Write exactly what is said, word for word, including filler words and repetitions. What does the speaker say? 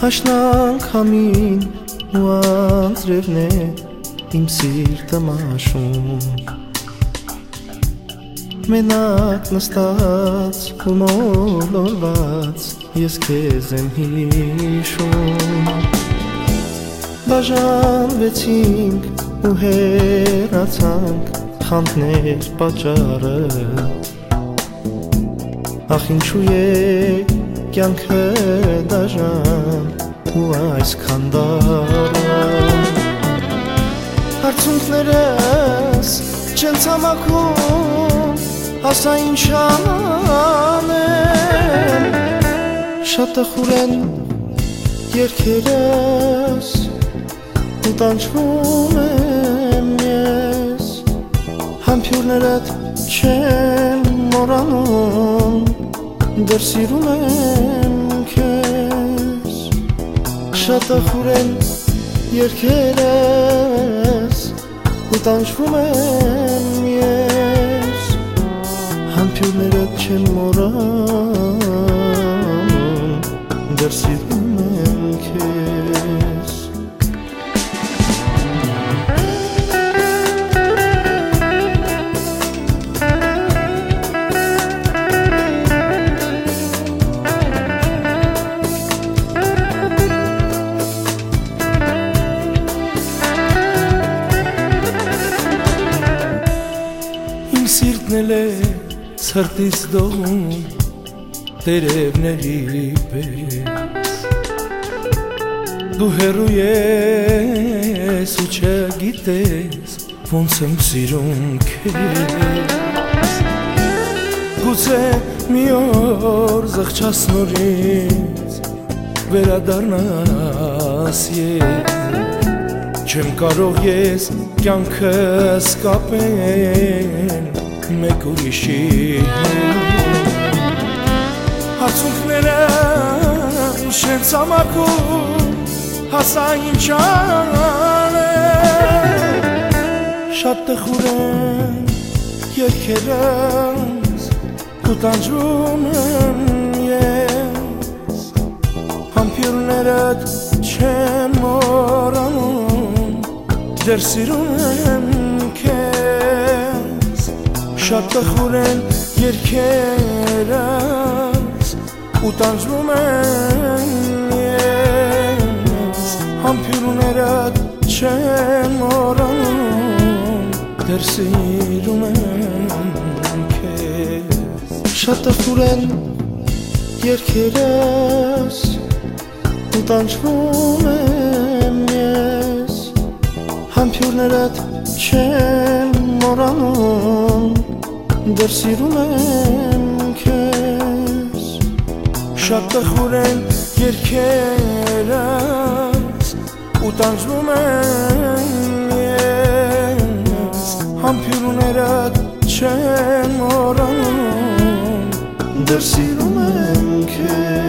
Հաշնանքամին ու անձրևն է իմ սիրտը մաշում, մենակ նստած ու մոլորված ես քեզ եմ հիշում։ Բաժանվեցինք ու հեռացանք, խանդներ պատճառը, ախ ինչու է կյանքը դաժան ու այսքան դառն։ Հարցունքներս չեն ցամաքում, ասա ինչ անեմ, շատ տխուր են երգերս ու տանջվում եմ ես, համբույրներդ չեմ մոռանում, դեռ սիրում եմ քեզ, շատ տխուր են երգերս ու տանջվում եմ ես, համբույրներդ չեմ մոռանում, դեռ սիրում եմ քեզ։ Սիրտն էլ է սրտից դողում տերևների պես, դու հեռու ես ու չգիտես ոնց եմ սիրում քեզ, գուցե մի օր զղջաս նորից վերադառնաս ես, չեմ կարող ես կյանքս կապել մեկ ուրիշի հետ, հարցունքները չեն ցամաքում, ասա ինչ անեմ, շատ տխուր են երգերս ու տանջվում եմ ես, համբույրներդ չեմ մոռանում, դեռ սիրում եմ քեզ, շատ տխուր են երգերս ու տանջվում եմ ես, համբույրներդ չեմ մոռանում, դեռ սիրում եմ քեզ, շատ տխուր են երգերս ու տանջվում եմ ես, համբույրներդ չեմ մոռանում, դեռ սիրում եմ քեզ, շատ տխուր են երգերս ու տանջվում եմ ես, համբույրներդ չեմ մոռանում, դեռ սիրում եմ քեզ։